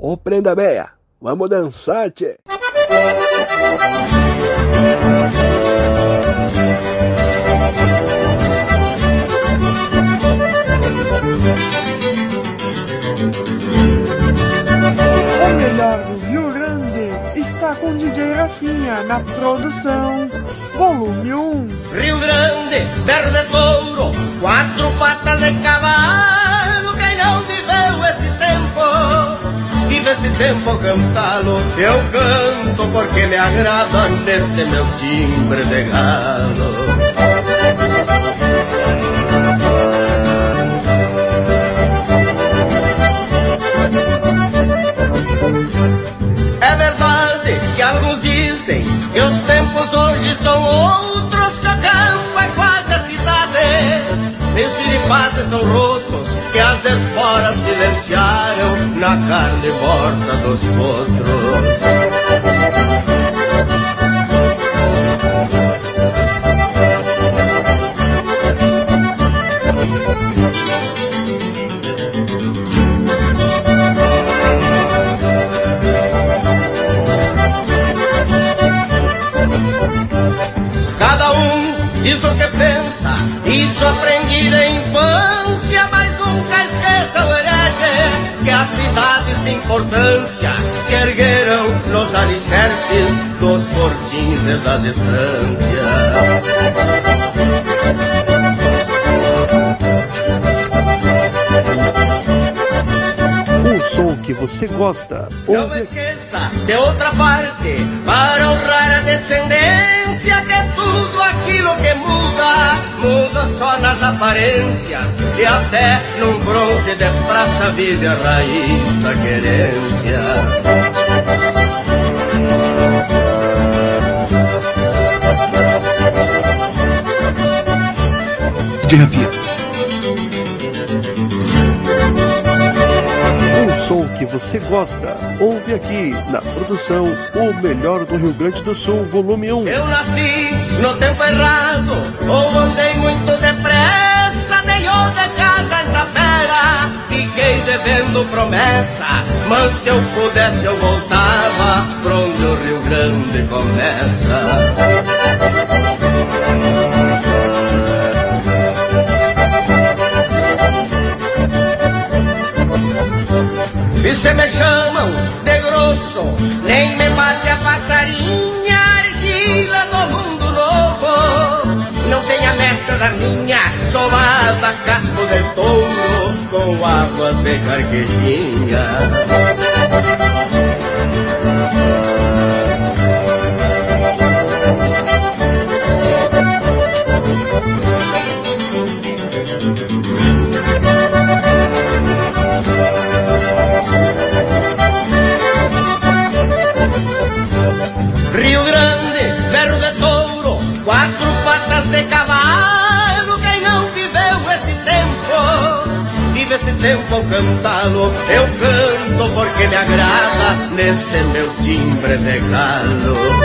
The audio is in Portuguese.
Ô prenda beia, vamos dançar, tchê. O melhor do Rio Grande está com DJ Rafinha na produção. Volume 1. Rio Grande, berro de touro, 4 patas de cavalo. Quem não viveu esse tempo, vive esse tempo cantá-lo. Eu canto porque me agrada neste meu timbre de galo. É verdade que alguns dizem que os tempos hoje são outros, que o campo é quase a cidade. Meus xiripazes estão rotos, que as esporas silenciaram na carne morta dos potros. Cada um diz o que pensa, isso aprendi da infância, mas nunca esqueça o herege, que as cidades de importância se ergueram nos alicerces dos fortins e das estâncias. O som que você gosta. Não esqueça de outra parte, para honrar a descendência, que tudo aquilo que muda, muda só nas aparências, e até num bronze de praça vive a raiz da querência. De Rafinha. O som que você gosta, ouve aqui na produção O Melhor do Rio Grande do Sul, volume 1. Eu nasci no tempo errado, ou andei muito depressa, dei o de casa em Tapera, fiquei devendo promessa, mas se eu pudesse eu voltava pra onde o Rio Grande começa. E se me chamam de grosso, nem me bate a passarinha, argila do mundo novo. Não tem a mescla da minha, somada casco de touro, com águas de carquejinha. Rio Grande, berro de touro, 4 patas de cavalo. Quem não viveu esse tempo, vive esse tempo cantá-lo. Eu canto porque me agrada neste meu timbre de galo.